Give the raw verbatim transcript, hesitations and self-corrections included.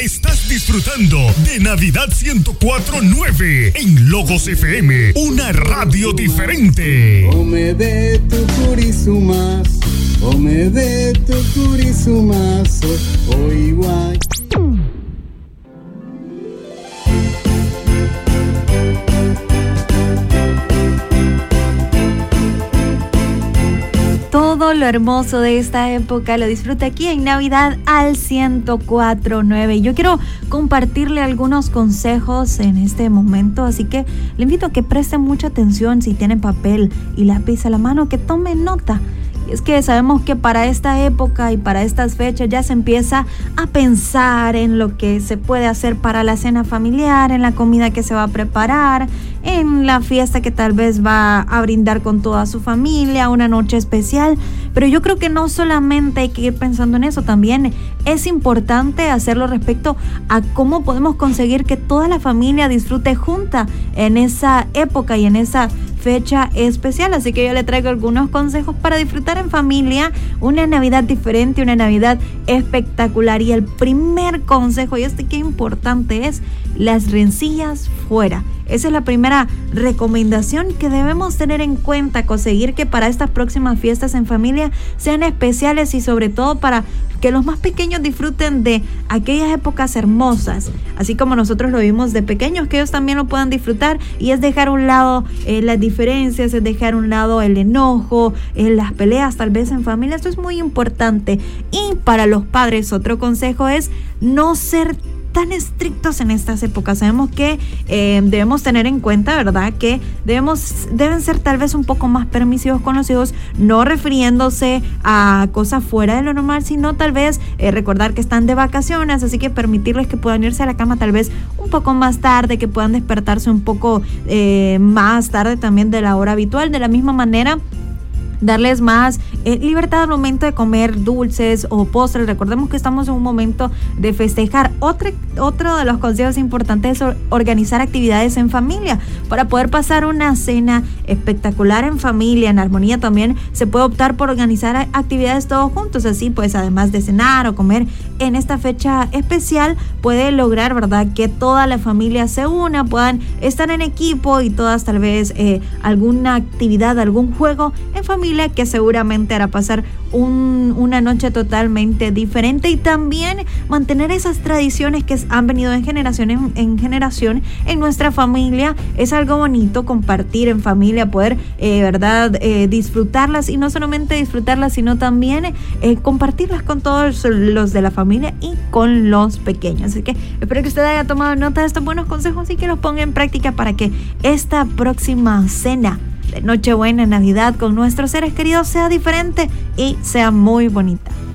Estás disfrutando de Navidad ciento cuatro punto nueve en Logos F M, una radio diferente. Omede tu kurisumas, omede tu kurisumas, oiwa. Todo lo hermoso de esta época lo disfruta aquí en Navidad al ciento cuatro punto nueve. Yo quiero compartirle algunos consejos en este momento, así que le invito a que preste mucha atención. Si tienen papel y lápiz a la mano, que tome nota. Y es que sabemos que para esta época y para estas fechas ya se empieza a pensar en lo que se puede hacer para la cena familiar, en la comida que se va a preparar, en la fiesta que tal vez va a brindar con toda su familia, una noche especial. Pero yo creo que no solamente hay que ir pensando en eso, también es importante hacerlo respecto a cómo podemos conseguir que toda la familia disfrute junta en esa época y en esa fecha especial. Así que yo le traigo algunos consejos para disfrutar en familia una Navidad diferente, una Navidad espectacular. Y el primer consejo, y este que importante, es las rencillas fuera. Esa es la primera recomendación que debemos tener en cuenta, conseguir que para estas próximas fiestas en familia sean especiales y sobre todo para que los más pequeños disfruten de aquellas épocas hermosas, así como nosotros lo vimos de pequeños, que ellos también lo puedan disfrutar. Y es dejar a un lado eh, las diferencias, es dejar a un lado el enojo, eh, las peleas tal vez en familia. Esto es muy importante. Y para los padres, otro consejo es no ser tan estrictos en estas épocas. Sabemos que eh, debemos tener en cuenta, ¿verdad?, que debemos, deben ser tal vez un poco más permisivos con los hijos, no refiriéndose a cosas fuera de lo normal, sino tal vez eh, recordar que están de vacaciones, así que permitirles que puedan irse a la cama tal vez un poco más tarde, que puedan despertarse un poco eh, más tarde también de la hora habitual. De la misma manera, darles más eh, libertad al momento de comer dulces o postres. Recordemos que estamos en un momento de festejar. Otro, otro de los consejos importantes es organizar actividades en familia para poder pasar una cena espectacular en familia, en armonía. También se puede optar por organizar actividades todos juntos, así pues además de cenar o comer en esta fecha especial, puede lograr, ¿verdad?, que toda la familia se una, puedan estar en equipo y todas tal vez eh, alguna actividad, algún juego en familia que seguramente hará pasar un, una noche totalmente diferente. Y también mantener esas tradiciones que han venido en generación en, en generación en nuestra familia. Es algo bonito compartir en familia, poder eh, verdad eh, disfrutarlas, y no solamente disfrutarlas, sino también eh, compartirlas con todos los de la familia y con los pequeños. Así que espero que usted haya tomado nota de estos buenos consejos y que los ponga en práctica para que esta próxima cena de Nochebuena, Navidad con nuestros seres queridos sea diferente y sea muy bonita.